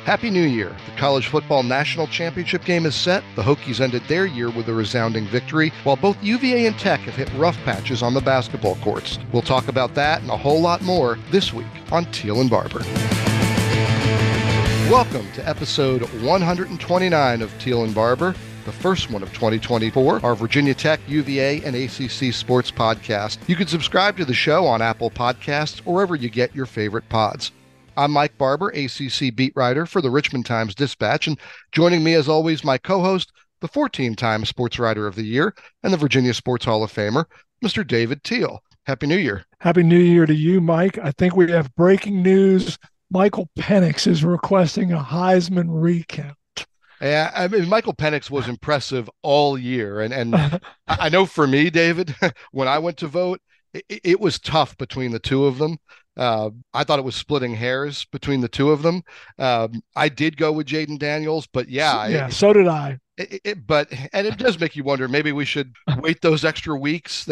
Happy New Year. The College Football National Championship game is set. The Hokies ended their year with a resounding victory, while both UVA and Tech have hit rough patches on the basketball courts. We'll talk about that and a whole lot more this week on Teal and Barber. Welcome to episode 129 of Teal and Barber, the first one of 2024, our Virginia Tech, UVA, and ACC sports podcast. You can subscribe to the show on Apple Podcasts or wherever you get your favorite pods. I'm Mike Barber, ACC beat writer for the Richmond Times-Dispatch, and joining me as always, my co-host, the 14-time Sports Writer of the Year and the Virginia Sports Hall of Famer, Mr. David Teal. Happy New Year. Happy New Year to you, Mike. I think we have breaking news. Michael Penix is requesting a Heisman recount. Yeah, I mean, Michael Penix was impressive all year, and I know for me, David, when I went to vote, it was tough between the two of them. I thought it was splitting hairs between the two of them. I did go with Jayden Daniels, but so did I. But it does make you wonder. Maybe we should wait those extra weeks.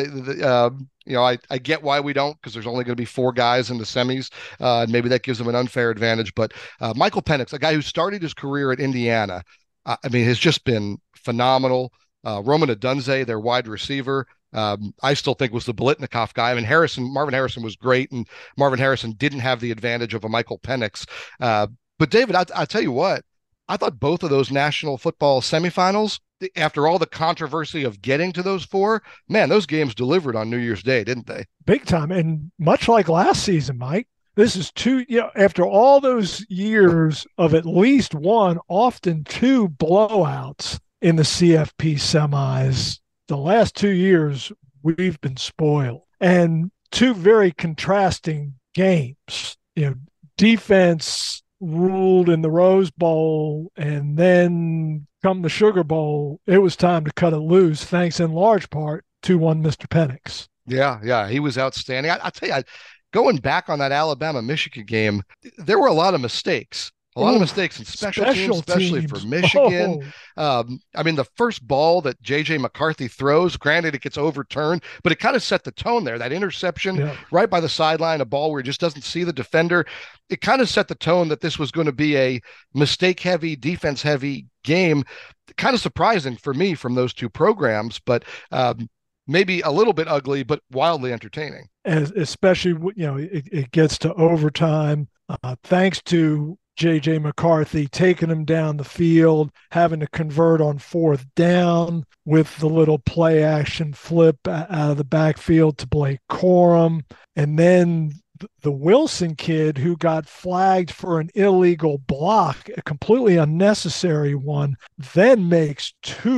I get why we don't, because there's only going to be 4 guys in the semis, and maybe that gives them an unfair advantage. But Michael Penix, a guy who started his career at Indiana, has just been phenomenal. Roman Odunze, their wide receiver, I still think was the Biletnikoff guy. I mean, Marvin Harrison was great, and Marvin Harrison didn't have the advantage of a Michael Penix. But David, I tell you what, I thought both of those national football semifinals, after all the controversy of getting to those 4, man, those games delivered on New Year's Day, didn't they? Big time. And much like last season, Mike, this is after all those years of at least one, often 2 blowouts in the CFP semis, the last 2 years, we've been spoiled. And 2 very contrasting games. Defense ruled in the Rose Bowl, and then come the Sugar Bowl, it was time to cut it loose, thanks in large part to one Mr. Penix. Yeah, he was outstanding. I tell you, going back on that Alabama-Michigan game, there were a lot of mistakes. A lot of mistakes in special teams, especially for Michigan. The first ball that J.J. McCarthy throws, granted it gets overturned, but it kind of set the tone there. That interception right by the sideline, a ball where he just doesn't see the defender, it kind of set the tone that this was going to be a mistake-heavy, defense-heavy game. Kind of surprising for me from those 2 programs, but maybe a little bit ugly, but wildly entertaining. Especially, it gets to overtime, thanks to J.J. McCarthy taking him down the field, having to convert on 4th down with the little play action flip out of the backfield to Blake Corum. And then the Wilson kid, who got flagged for an illegal block, a completely unnecessary one, then makes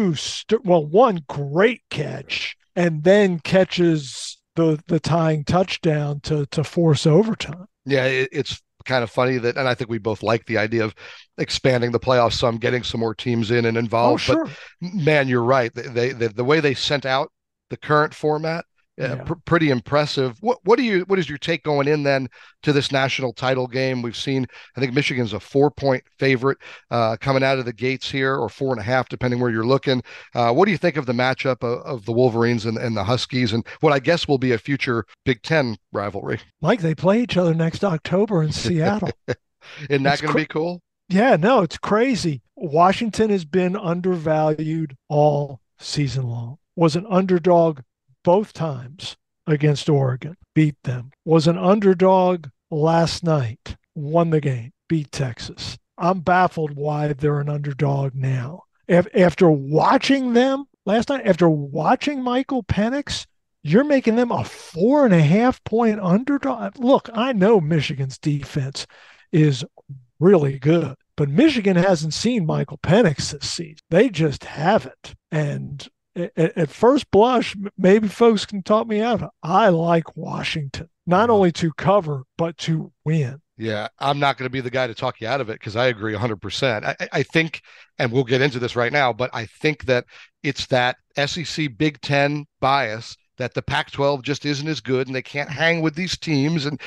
one great catch, and then catches the tying touchdown to force overtime. Yeah, it's kind of funny that, and I think we both like the idea of expanding the playoffs some, getting some more teams in and involved. Oh, sure. But man, you're right. The way they sent out the current format, pretty impressive. What is your take going in then to this national title game? We've seen, I think Michigan's a 4-point favorite coming out of the gates here, or 4.5, depending where you're looking. What do you think of the matchup of the Wolverines and the Huskies, and what I guess will be a future Big Ten rivalry? Mike, they play each other next October in Seattle. Isn't that going to be cool? Yeah, no, it's crazy. Washington has been undervalued all season long. Was an underdog both times against Oregon, beat them. Was an underdog last night, won the game, beat Texas. I'm baffled why they're an underdog now. After watching them last night, after watching Michael Penix, you're making them a 4.5-point underdog. Look, I know Michigan's defense is really good, but Michigan hasn't seen Michael Penix this season. They just haven't. And at first blush, maybe folks can talk me out of it. I like Washington, not only to cover, but to win. Yeah, I'm not going to be the guy to talk you out of it, because I agree 100%. I think, and we'll get into this right now, but I think that it's that SEC Big Ten bias that the Pac-12 just isn't as good and they can't hang with these teams. And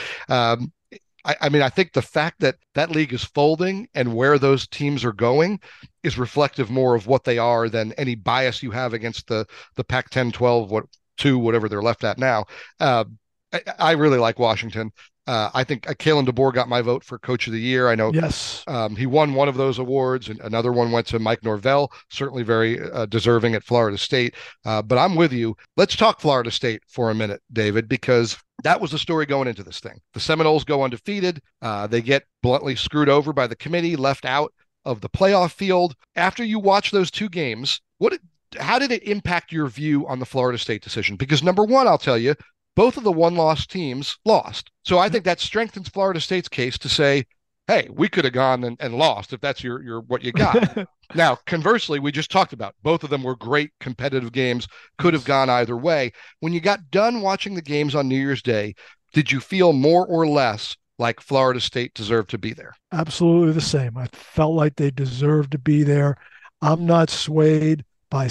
I think the fact that that league is folding and where those teams are going is reflective more of what they are than any bias you have against the Pac-10, 12, whatever they're left at now. I really like Washington. I think Kalen DeBoer got my vote for Coach of the Year. I know Yes. he won one of those awards, and another one went to Mike Norvell, certainly very deserving at Florida State. But I'm with you. Let's talk Florida State for a minute, David, because that was the story going into this thing. The Seminoles go undefeated. They get bluntly screwed over by the committee, left out of the playoff field. After you watch those two games, how did it impact your view on the Florida State decision? Because number one, I'll tell you, both of the one-loss teams lost. So I think that strengthens Florida State's case to say, hey, we could have gone and lost if that's your what you got. Now, conversely, we just talked about both of them were great competitive games, could have gone either way. When you got done watching the games on New Year's Day, did you feel more or less like Florida State deserved to be there? Absolutely the same. I felt like they deserved to be there. I'm not swayed by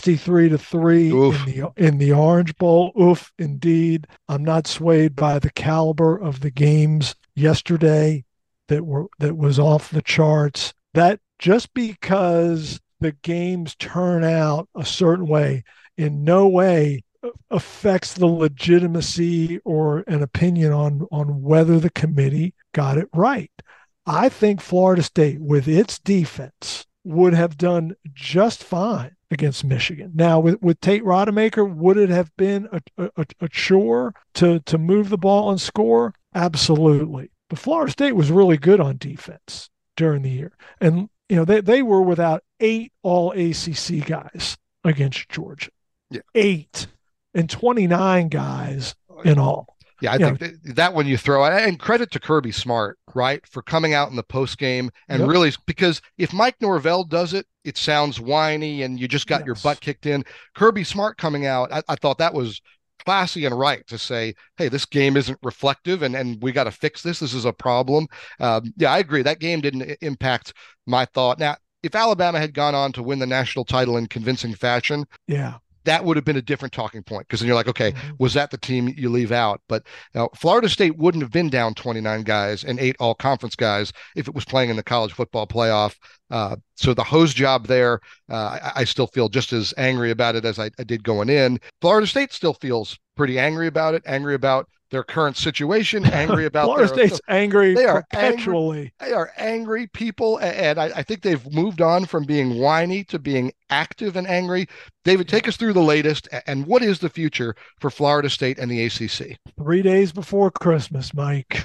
63-3 in the Orange Bowl. Oof, indeed. I'm not swayed by the caliber of the games yesterday that was off the charts. That just because the games turn out a certain way in no way affects the legitimacy or an opinion on whether the committee got it right. I think Florida State, with its defense, would have done just fine against Michigan. Now, with Tate Rodemaker, would it have been a chore to move the ball and score? Absolutely. But Florida State was really good on defense during the year. And, they were without 8 all-ACC guys against Georgia. Yeah. 8 and 29 guys in all. Yeah, I think that one you throw out, and credit to Kirby Smart, right, for coming out in the post game and really, because if Mike Norvell does it, it sounds whiny and you just got your butt kicked in. Kirby Smart coming out, I thought that was classy and right to say, hey, this game isn't reflective and we got to fix this. This is a problem. Yeah, I agree. That game didn't impact my thought. Now, if Alabama had gone on to win the national title in convincing fashion, that would have been a different talking point, because then you're like, okay, was that the team you leave out? But Florida State wouldn't have been down 29 guys and 8 all-conference guys if it was playing in the college football playoff. So the hose job there, I still feel just as angry about it as I did going in. Florida State still feels pretty angry about it, angry about their current situation, angry about Florida State's angry perpetually. They are angry people, and I think they've moved on from being whiny to being active and angry. David, take us through the latest, and what is the future for Florida State and the ACC? 3 days before Christmas, Mike,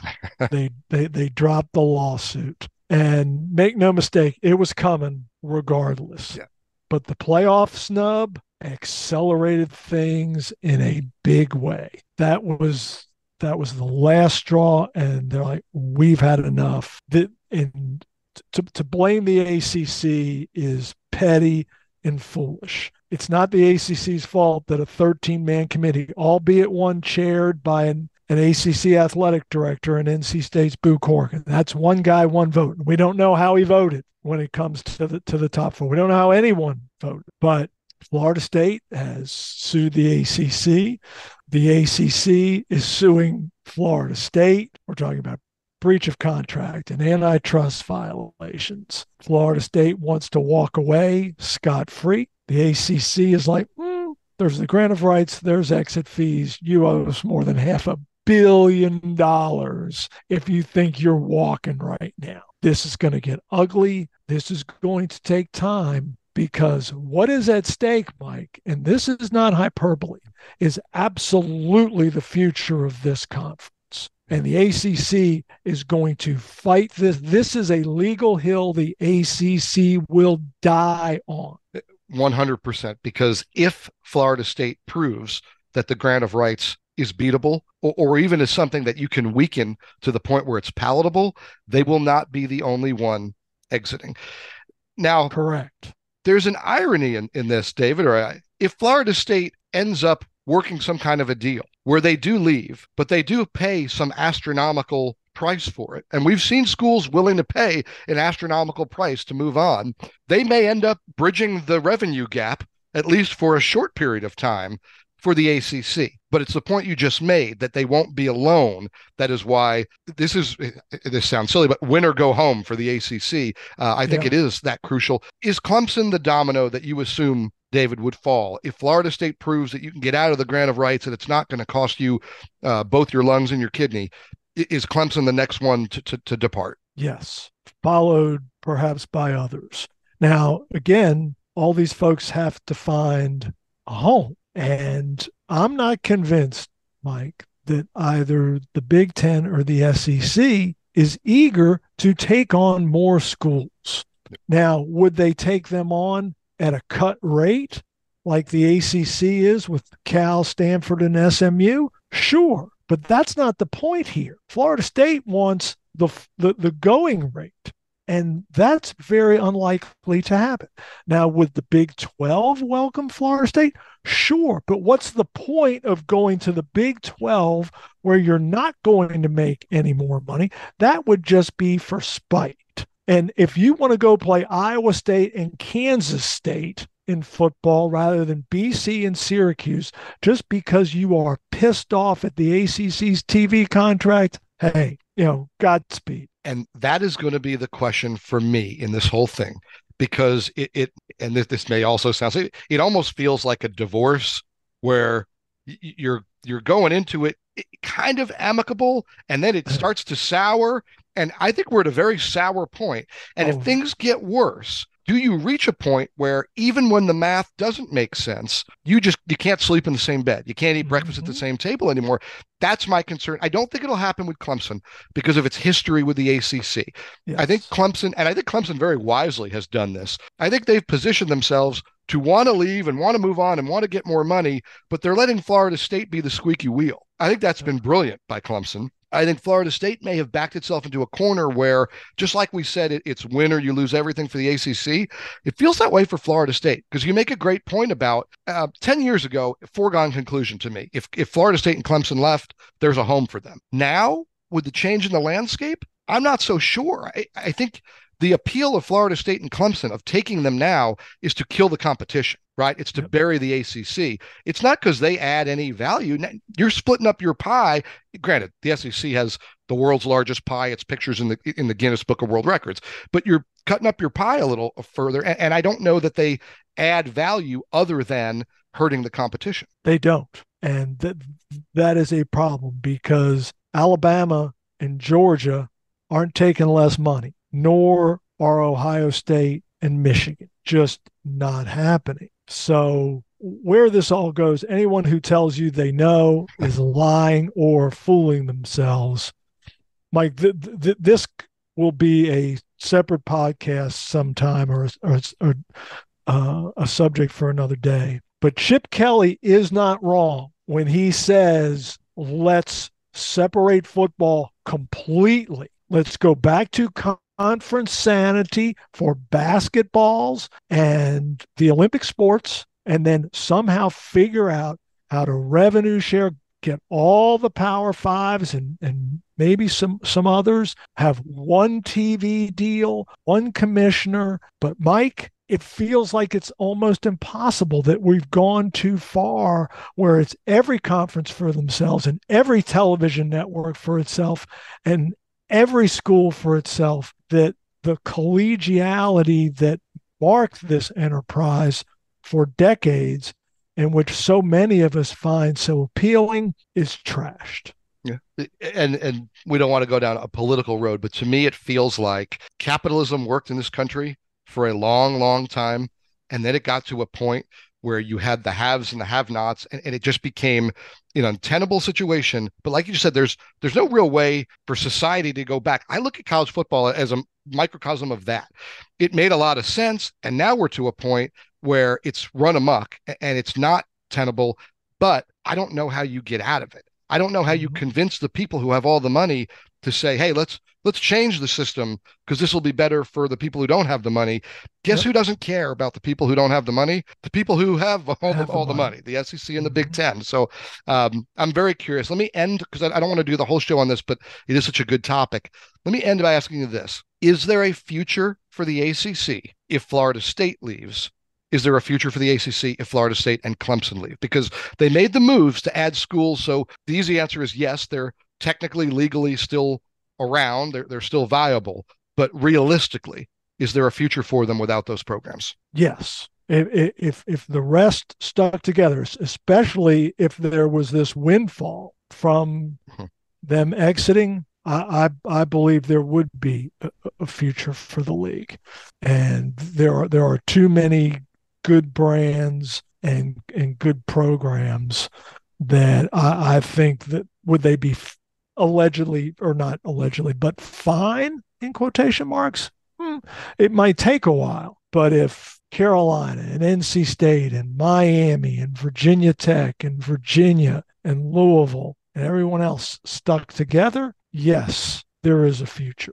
they dropped the lawsuit. And make no mistake, it was coming regardless. Yeah. But the playoff snub accelerated things in a big way. That was the last straw, and they're like, we've had enough. And to blame the ACC is petty and foolish. It's not the ACC's fault that a 13-man committee, albeit one chaired by an ACC athletic director and NC State's Boo Corrigan. That's one guy, one vote. We don't know how he voted when it comes to the top 4. We don't know how anyone voted. But Florida State has sued the ACC. The ACC is suing Florida State. We're talking about breach of contract and antitrust violations. Florida State wants to walk away scot-free. The ACC is like, there's the grant of rights, there's exit fees. You owe us more than $500 million if you think you're walking right now. This is going to get ugly. This is going to take time, because what is at stake, Mike, and this is not hyperbole, is absolutely the future of this conference. And the ACC is going to fight this. This is a legal hill the ACC will die on. 100%, because if Florida State proves that the grant of rights is beatable, or even is something that you can weaken to the point where it's palatable, they will not be the only one exiting. Now, correct. There's an irony in this, David, if Florida State ends up working some kind of a deal where they do leave, but they do pay some astronomical price for it, and we've seen schools willing to pay an astronomical price to move on, they may end up bridging the revenue gap, at least for a short period of time, for the ACC. But it's the point you just made that they won't be alone. That is why this sounds silly, but win or go home for the ACC. I think it is that crucial. Is Clemson the domino that you assume, David, would fall if Florida State proves that you can get out of the grant of rights and it's not going to cost you both your lungs and your kidney? Is Clemson the next one to depart? Yes, followed perhaps by others. Now, again, all these folks have to find a home. And I'm not convinced, Mike, that either the Big Ten or the SEC is eager to take on more schools. Now, would they take them on at a cut rate like the ACC is with Cal, Stanford, and SMU? Sure, but that's not the point here. Florida State wants the going rate, and that's very unlikely to happen. Now, would the Big 12 welcome Florida State? Sure, but what's the point of going to the Big 12 where you're not going to make any more money? That would just be for spite. And if you want to go play Iowa State and Kansas State in football rather than BC and Syracuse, just because you are pissed off at the ACC's TV contract, hey, Godspeed. And that is going to be the question for me in this whole thing, because and this may also sound, it almost feels like a divorce where you're going into it kind of amicable, and then it starts to sour. And I think we're at a very sour point. And if things get worse, do you reach a point where even when the math doesn't make sense, you can't sleep in the same bed, you can't eat breakfast at the same table anymore? That's my concern. I don't think it'll happen with Clemson because of its history with the ACC. Yes. I think Clemson very wisely has done this. I think they've positioned themselves to want to leave and want to move on and want to get more money, but they're letting Florida State be the squeaky wheel. I think that's been brilliant by Clemson. I think Florida State may have backed itself into a corner where, just like we said, it's win or you lose everything for the ACC. It feels that way for Florida State, because you make a great point about 10 years ago, foregone conclusion to me. If Florida State and Clemson left, there's a home for them. Now, with the change in the landscape, I'm not so sure. I think the appeal of Florida State and Clemson, of taking them now, is to kill the competition, right? It's to bury the ACC. It's not because they add any value. You're splitting up your pie. Granted, the SEC has the world's largest pie. It's pictures in the Guinness Book of World Records, but you're cutting up your pie a little further. And I don't know that they add value other than hurting the competition. They don't. And that is a problem, because Alabama and Georgia aren't taking less money, nor are Ohio State and Michigan. Just not happening. So where this all goes, anyone who tells you they know is lying or fooling themselves. Mike, this will be a separate podcast sometime, or a subject for another day. But Chip Kelly is not wrong when he says, let's separate football completely. Let's go back to conference sanity for basketballs and the Olympic sports, and then somehow figure out how to revenue share, get all the Power Fives and maybe some others, have one TV deal, one commissioner. But Mike, it feels like it's almost impossible, that we've gone too far where it's every conference for themselves and every television network for itself and every school for itself, that the collegiality that marked this enterprise for decades, and which so many of us find so appealing, is trashed. Yeah. And we don't want to go down a political road, but to me, it feels like capitalism worked in this country for a long, long time. And then it got to a point where you had the haves and the have-nots, and it just became an untenable situation. But like you said, there's no real way for society to go back. I look at college football as a microcosm of that. It made a lot of sense, and now we're to a point where it's run amok and it's not tenable, but I don't know how you get out of it. I don't know how you convince the people who have all the money to say, hey, let's change the system because this will be better for the people who don't have the money. Guess who doesn't care about the people who don't have the money? The people who have all the money, the SEC and the Big Ten. So I'm very curious. Let me end, because I don't want to do the whole show on this, but it is such a good topic. Let me end by asking you this. Is there a future for the ACC if Florida State leaves? Is there a future for the ACC if Florida State and Clemson leave? Because they made the moves to add schools. So the easy answer is yes, they're technically, legally still around. They're still viable. But realistically, is there a future for them without those programs? Yes. If the rest stuck together, especially if there was this windfall from them exiting, I believe there would be a future for the league, and there are too many good brands and good programs that I think that would they be allegedly or not allegedly, but fine in quotation marks. It might take a while, but if Carolina and NC State and Miami and Virginia Tech and Virginia and Louisville and everyone else stuck together, yes, there is a future.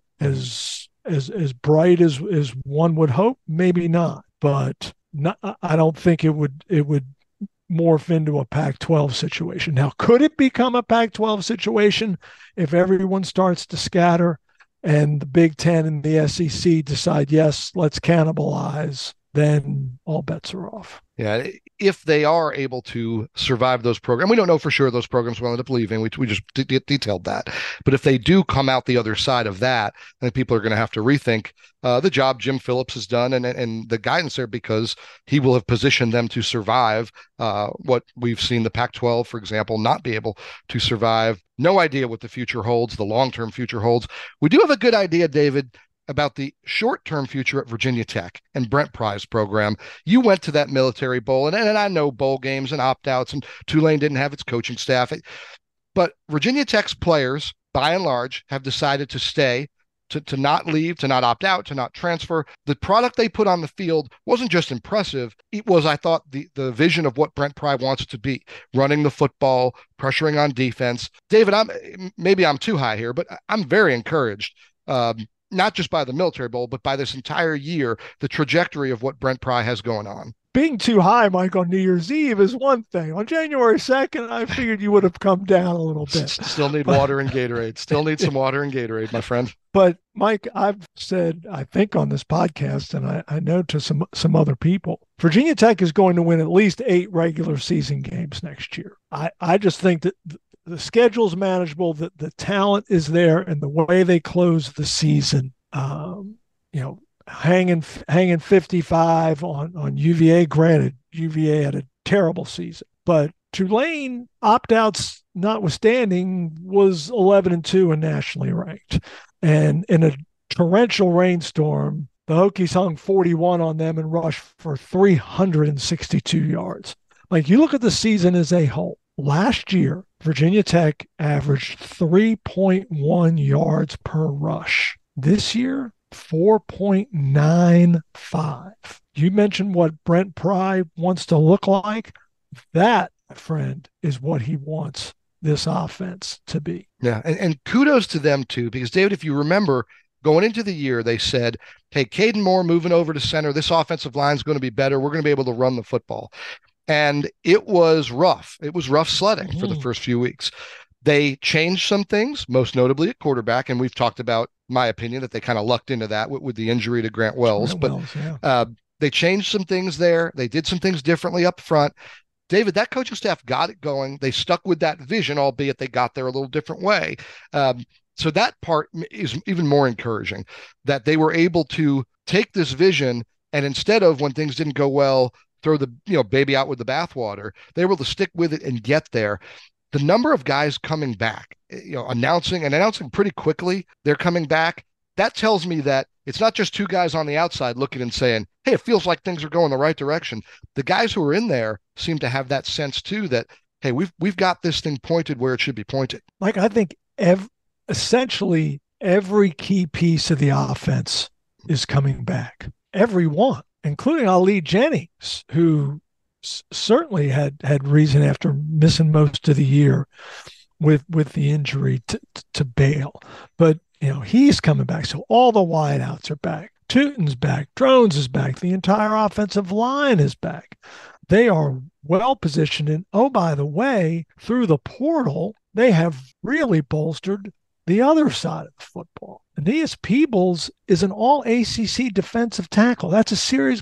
As bright as one would hope, maybe not, but not, I don't think it would morph into a Pac-12 situation. Now, could it become a Pac-12 situation if everyone starts to scatter and the Big Ten and the SEC decide, yes, let's cannibalize? Then all bets are off. Yeah, if they are able to survive those programs, we don't know for sure those programs will end up leaving. We just detailed that. But if they do come out the other side of that, then people are going to have to rethink the job Jim Phillips has done and the guidance there, because he will have positioned them to survive what we've seen the Pac-12, for example, not be able to survive. No idea what the future holds, the long-term future holds. We do have a good idea, David, about the short-term future at Virginia Tech and Brent Pry's program. You went to that Military Bowl, and I know bowl games and opt-outs, and Tulane didn't have its coaching staff. But Virginia Tech's players, by and large, have decided to stay, to not leave, to not opt out, to not transfer. The product they put on the field wasn't just impressive. It was, I thought, the vision of what Brent Pry wants it to be, running the football, pressuring on defense. David, maybe I'm too high here, but I'm very encouraged. Not just by the Military Bowl, but by this entire year, the trajectory of what Brent Pry has going on. Being too high, Mike, on New Year's Eve is one thing. On January 2nd, I figured you would have come down a little bit. Still need water and Gatorade. Still need some water and Gatorade, my friend. But Mike, I've said, I think on this podcast, and I know to some other people, Virginia Tech is going to win at least 8 regular season games next year. I just think that the schedule's manageable, that the talent is there, and the way they close the season, hanging 55 on UVA. Granted, UVA had a terrible season, but Tulane, opt-outs notwithstanding, was 11-2 and nationally ranked. And in a torrential rainstorm, the Hokies hung 41 on them and rushed for 362 yards. Like, you look at the season as a whole. Last year, Virginia Tech averaged 3.1 yards per rush. This year, 4.95. You mentioned what Brent Pry wants to look like. That, my friend, is what he wants this offense to be. Yeah, and kudos to them too, because David, if you remember, going into the year, they said, hey, Caden Moore moving over to center, this offensive line is going to be better. We're going to be able to run the football. And it was rough. It was rough sledding for the first few weeks. They changed some things, most notably at quarterback. And we've talked about, my opinion, that they kind of lucked into that with the injury to Grant Wells. They changed some things there. They did some things differently up front. David, that coaching staff got it going. They stuck with that vision, albeit they got there a little different way. So that part is even more encouraging, that they were able to take this vision and instead of, when things didn't go well, throw the baby out with the bathwater, they were able to stick with it and get there. The number of guys coming back, announcing pretty quickly they're coming back, that tells me that it's not just 2 guys on the outside looking and saying, hey, it feels like things are going the right direction. The guys who are in there seem to have that sense too, that, hey, we've got this thing pointed where it should be pointed. Like, I think essentially every key piece of the offense is coming back. Every one, including Ali Jennings, who certainly had reason after missing most of the year with the injury to Bale. But, he's coming back. So all the wideouts are back. Tootin's back. Drones is back. The entire offensive line is back. They are well positioned. And, oh, by the way, through the portal, they have really bolstered the other side of the football. Aeneas Peebles is an all-ACC defensive tackle. That's a serious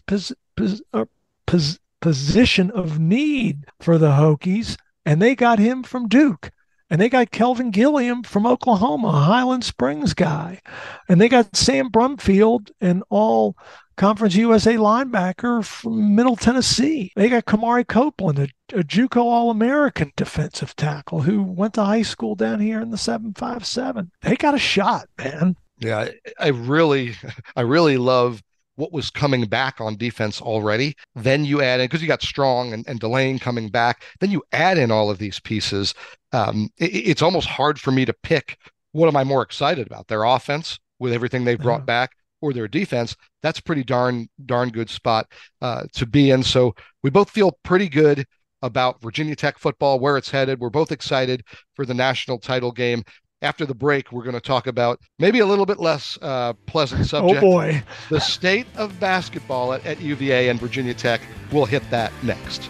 position of need for the Hokies, and they got him from Duke. And they got Kelvin Gilliam from Oklahoma, a Highland Springs guy. And they got Sam Brumfield, an all Conference USA linebacker from Middle Tennessee. They got Kamari Copeland, a JUCO All-American defensive tackle who went to high school down here in the 757. They got a shot, man. Yeah, I really, I really love what was coming back on defense already. Then you add in, because you got Strong and Delane coming back, then you add in all of these pieces. It's almost hard for me to pick what am I more excited about, their offense with everything they've brought back or their defense. That's pretty darn good spot to be in. So we both feel pretty good about Virginia Tech football, where it's headed. We're both excited for the national title game. After the break, we're going to talk about maybe a little bit less pleasant subject. Oh, boy. The state of basketball at UVA and Virginia Tech. We'll hit that next.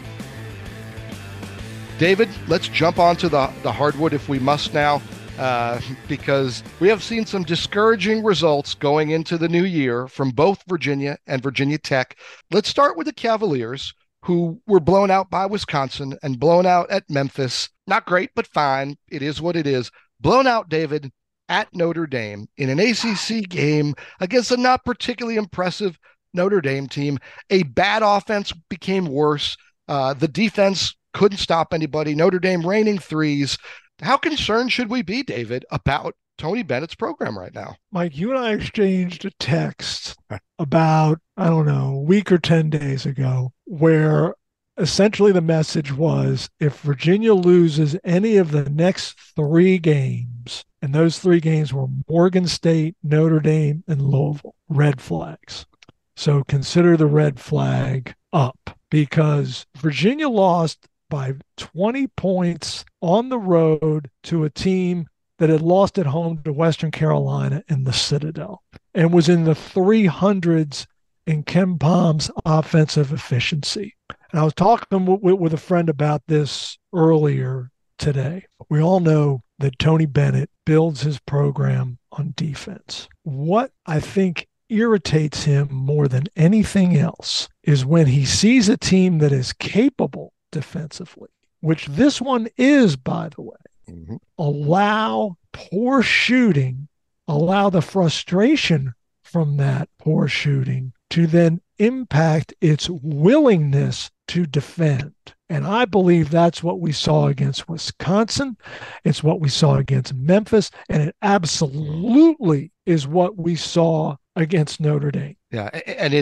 David, let's jump onto the hardwood if we must now, because we have seen some discouraging results going into the new year from both Virginia and Virginia Tech. Let's start with the Cavaliers, who were blown out by Wisconsin and blown out at Memphis. Not great, but fine. It is what it is. Blown out, David, at Notre Dame in an ACC game against a not particularly impressive Notre Dame team. A bad offense became worse. The defense couldn't stop anybody. Notre Dame raining threes. How concerned should we be, David, about Tony Bennett's program right now? Mike, you and I exchanged a text about, I don't know, a week or 10 days ago, where essentially the message was, if Virginia loses any of the next 3 games, and those 3 games were Morgan State, Notre Dame, and Louisville, red flags. So consider the red flag up, because Virginia lost by 20 points on the road to a team that had lost at home to Western Carolina in the Citadel and was in the 300s in KenPom's offensive efficiency. And I was talking with a friend about this earlier today. We all know that Tony Bennett builds his program on defense. What I think irritates him more than anything else is when he sees a team that is capable defensively, which this one is, by the way, allow poor shooting, allow the frustration from that poor shooting to then impact its willingness to defend. And I believe that's what we saw against Wisconsin. It's what we saw against Memphis. And it absolutely is what we saw against Notre Dame. Yeah, and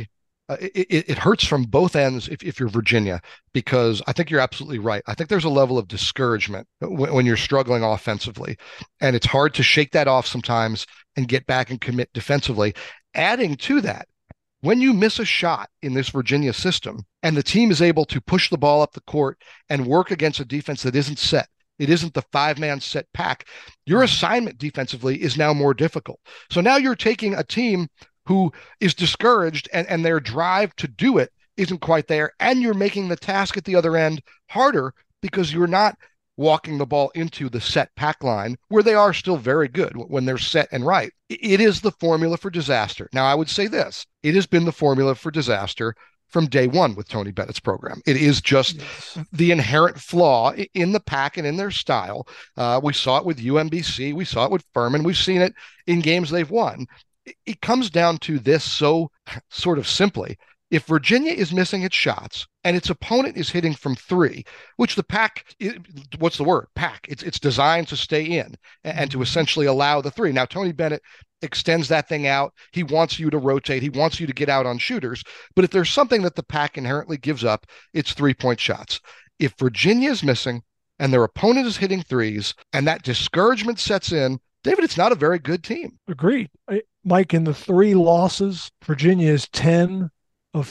it hurts from both ends if you're Virginia, because I think you're absolutely right. I think there's a level of discouragement when you're struggling offensively, and it's hard to shake that off sometimes and get back and commit defensively. Adding to that, when you miss a shot in this Virginia system and the team is able to push the ball up the court and work against a defense that isn't set, it isn't the 5-man set pack, your assignment defensively is now more difficult. So now you're taking a team who is discouraged and their drive to do it isn't quite there, and you're making the task at the other end harder because you're not walking the ball into the set pack line, where they are still very good when they're set and right. It is the formula for disaster. Now, I would say this. It has been the formula for disaster from day one with Tony Bennett's program. It is just the inherent flaw in the pack and in their style. We saw it with UMBC. We saw it with Furman. We've seen it in games they've won. It comes down to this so sort of simply. If Virginia is missing its shots and its opponent is hitting from 3, which the pack, what's the word? Pack. It's designed to stay in and to essentially allow the 3. Now, Tony Bennett extends that thing out. He wants you to rotate. He wants you to get out on shooters. But if there's something that the pack inherently gives up, it's 3-point shots. If Virginia is missing and their opponent is hitting 3s and that discouragement sets in, David, it's not a very good team. Agreed. Mike, in the 3 losses, Virginia is 10 of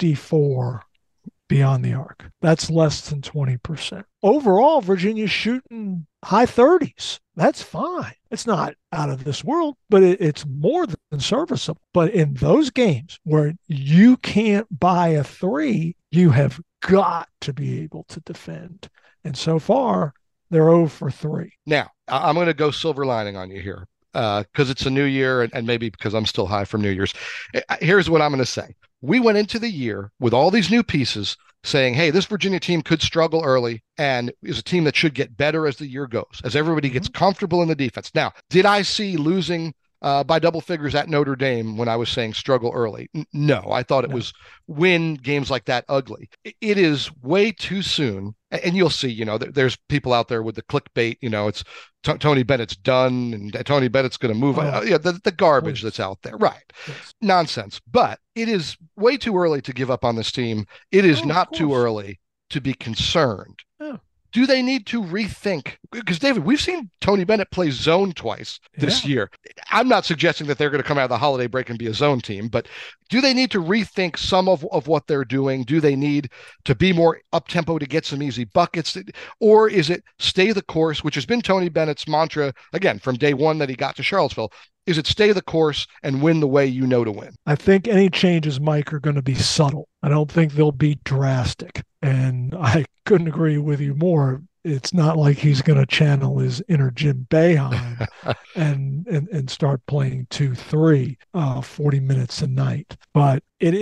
54 beyond the arc. That's less than 20%. Overall, Virginia's shooting high 30s. That's fine. It's not out of this world, but it's more than serviceable. But in those games where you can't buy a 3, you have got to be able to defend. And so far, they're 0 for 3. Now, I'm going to go silver lining on you here because it's a new year and maybe because I'm still high from New Year's. Here's what I'm going to say. We went into the year with all these new pieces saying, hey, this Virginia team could struggle early and is a team that should get better as the year goes, as everybody gets comfortable in the defense. Now, did I see losing by double figures at Notre Dame when I was saying struggle early? No, I thought it was win games like that ugly. It is way too soon. And you'll see, there's people out there with the clickbait, it's Tony Bennett's done and Tony Bennett's going to move. The garbage that's out there. Right. Yes. Nonsense. But it is way too early to give up on this team. It is not too early to be concerned. Yeah. Do they need to rethink? Because, David, we've seen Tony Bennett play zone twice this year. I'm not suggesting that they're going to come out of the holiday break and be a zone team, but do they need to rethink some of what they're doing? Do they need to be more up-tempo to get some easy buckets? Or is it stay the course, which has been Tony Bennett's mantra, again, from day one that he got to Charlottesville? Is it stay the course and win the way you know to win? I think any changes, Mike, are going to be subtle. I don't think they'll be drastic. And I couldn't agree with you more. It's not like he's going to channel his inner Jim Boeheim and start playing 2-3, 40 minutes a night. But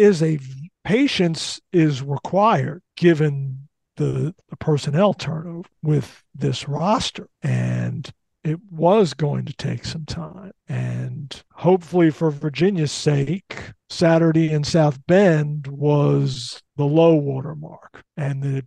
patience is required given the personnel turnover with this roster. And it was going to take some time. And hopefully for Virginia's sake, Saturday in South Bend was the low water mark, and that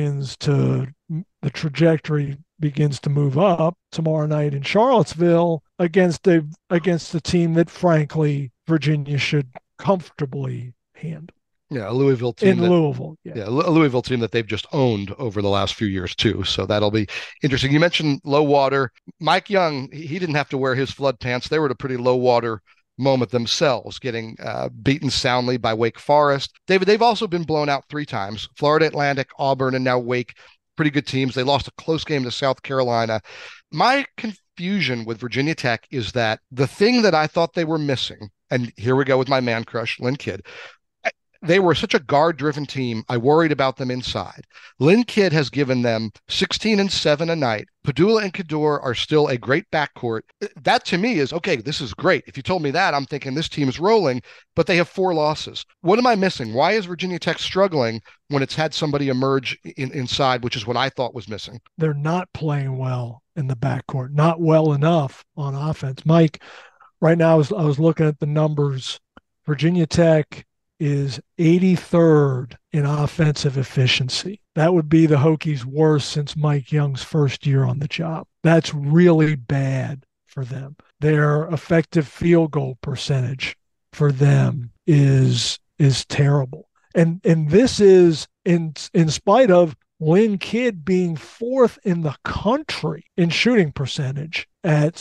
the trajectory begins to move up tomorrow night in Charlottesville against a team that, frankly, Virginia should comfortably handle. Yeah, a Louisville team. In Louisville, a Louisville team that they've just owned over the last few years, too. So that'll be interesting. You mentioned low water. Mike Young, he didn't have to wear his flood pants. They were at a pretty low water moment themselves, getting beaten soundly by Wake Forest. David, they've also been blown out 3 times. Florida Atlantic, Auburn, and now Wake. Pretty good teams. They lost a close game to South Carolina. My confusion with Virginia Tech is that the thing that I thought they were missing, and here we go with my man crush, Lynn Kidd, they were such a guard-driven team. I worried about them inside. Lynn Kidd has given them 16 and 7 a night. Pedulla and Cador are still a great backcourt. That to me is, okay, this is great. If you told me that, I'm thinking this team is rolling, but they have 4 losses. What am I missing? Why is Virginia Tech struggling when it's had somebody emerge inside, which is what I thought was missing? They're not playing well in the backcourt, not well enough on offense. Mike, right now I was looking at the numbers. Virginia Tech is 83rd in offensive efficiency. That would be the Hokies' worst since Mike Young's first year on the job. That's really bad for them. Their effective field goal percentage for them is terrible. And this is in spite of Lynn Kidd being 4th in the country in shooting percentage at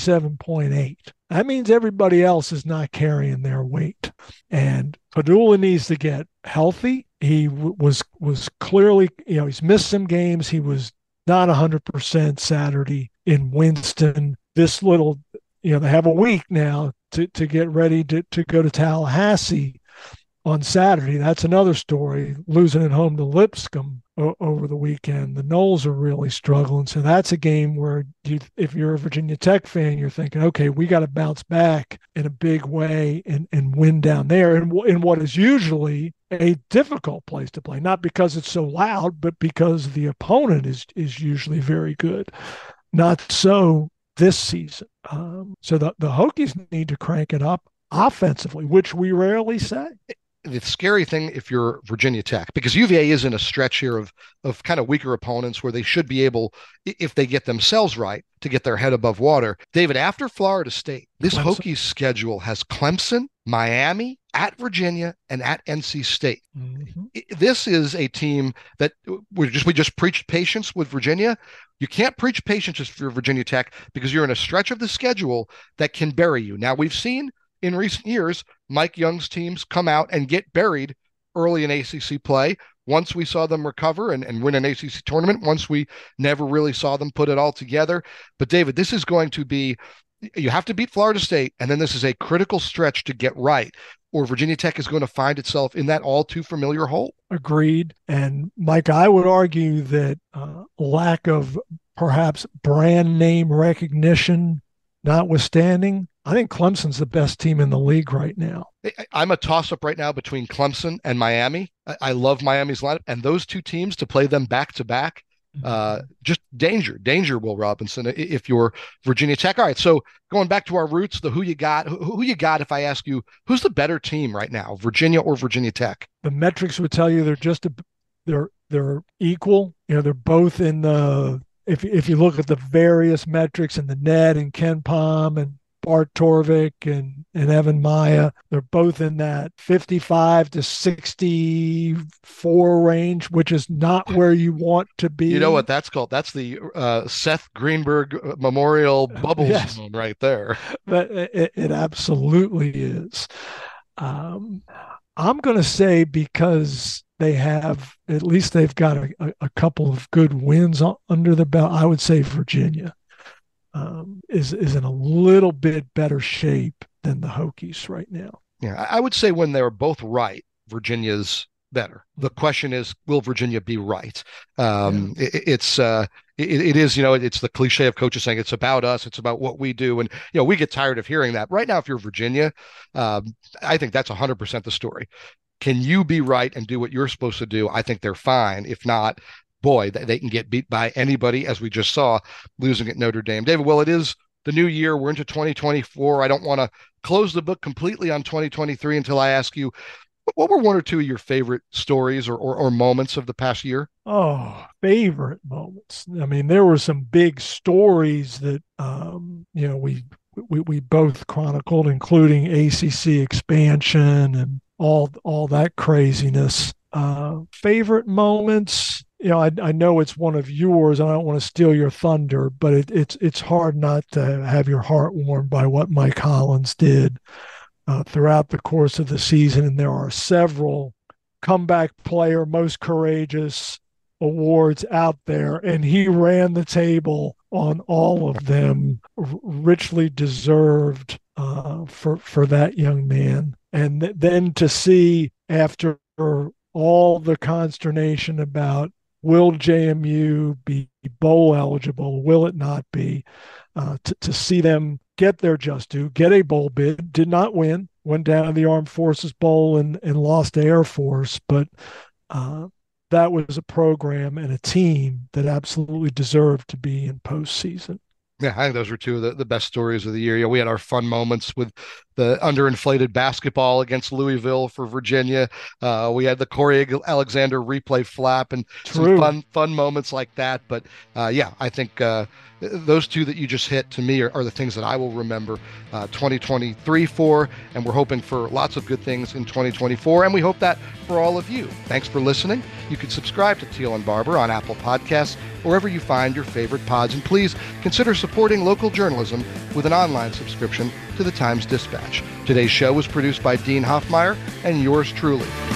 67.8. That means everybody else is not carrying their weight. And Pedulla needs to get healthy. He was clearly, he's missed some games. He was not 100% Saturday in Winston. This little, they have a week now to get ready to go to Tallahassee on Saturday. That's another story, losing at home to Lipscomb over the weekend. The Noles are really struggling. So that's a game where if you're a Virginia Tech fan, you're thinking, okay, we got to bounce back in a big way and win down there in what is usually a difficult place to play, not because it's so loud, but because the opponent is usually very good. Not so this season. So the Hokies need to crank it up offensively, which we rarely say. The scary thing if you're Virginia Tech, because UVA is in a stretch here of kind of weaker opponents where they should be able, if they get themselves right, to get their head above water. David, after Florida State, this Hokies schedule has Clemson, Miami, at Virginia, and at NC State. Mm-hmm. This is a team that we just preached patience with Virginia. You can't preach patience if you're Virginia Tech because you're in a stretch of the schedule that can bury you. Now, we've seen in recent years, Mike Young's teams come out and get buried early in ACC play. Once we saw them recover and win an ACC tournament, once we never really saw them put it all together. But David, this is going to be, you have to beat Florida State, and then this is a critical stretch to get right, or Virginia Tech is going to find itself in that all too familiar hole. Agreed. And Mike, I would argue that lack of perhaps brand name recognition notwithstanding, I think Clemson's the best team in the league right now. I'm a toss-up right now between Clemson and Miami. I love Miami's lineup, and those two teams, to play them back to back, just danger, Will Robinson, if you're Virginia Tech. All right, so going back to our roots, the who you got, if I ask you, who's the better team right now, Virginia or Virginia Tech? The metrics would tell you they're equal. They're both in the, if you look at the various metrics in the net and Ken Palm and Bart Torvik and Evan Maya, they're both in that 55 to 64 range, which is not where you want to be. You know what that's called? That's the Seth Greenberg Memorial Bubble Zone right there. But it absolutely is. I'm going to say, because they've got a couple of good wins under the belt, I would say Virginia is in a little bit better shape than the Hokies right now. Yeah, I would say when they're both right, Virginia's better. The question is, will Virginia be right? It is, it's the cliche of coaches saying it's about us, it's about what we do. And, we get tired of hearing that. Right now, if you're Virginia, I think that's 100% the story. Can you be right and do what you're supposed to do? I think they're fine. If not, boy, they can get beat by anybody, as we just saw, losing at Notre Dame. David, well, it is the new year. We're into 2024. I don't want to close the book completely on 2023 until I ask you, what were one or two of your favorite stories or moments of the past year? Oh, favorite moments. I mean, there were some big stories that, we both chronicled, including ACC expansion and all that craziness. Favorite moments, I know it's one of yours. I don't want to steal your thunder, but it's hard not to have your heart warmed by what Mike Hollins did throughout the course of the season. And there are several comeback player, most courageous awards out there, and he ran the table on all of them, richly deserved for that young man. And then to see, after all the consternation about, will JMU be bowl eligible? Will it not be? To see them get their just due, get a bowl bid, did not win, went down to the Armed Forces Bowl and lost to Air Force, but that was a program and a team that absolutely deserved to be in postseason. Yeah, I think those were two of the best stories of the year. We had our fun moments with the underinflated basketball against Louisville for Virginia. We had the Corey Alexander replay flap and some fun moments like that. But I think those two that you just hit, to me, are the things that I will remember 2023 for. And we're hoping for lots of good things in 2024. And we hope that for all of you. Thanks for listening. You can subscribe to Teal and Barber on Apple Podcasts, wherever you find your favorite pods. And please consider supporting local journalism with an online subscription to the Times-Dispatch. Today's show was produced by Dean Hoffmeyer and yours truly.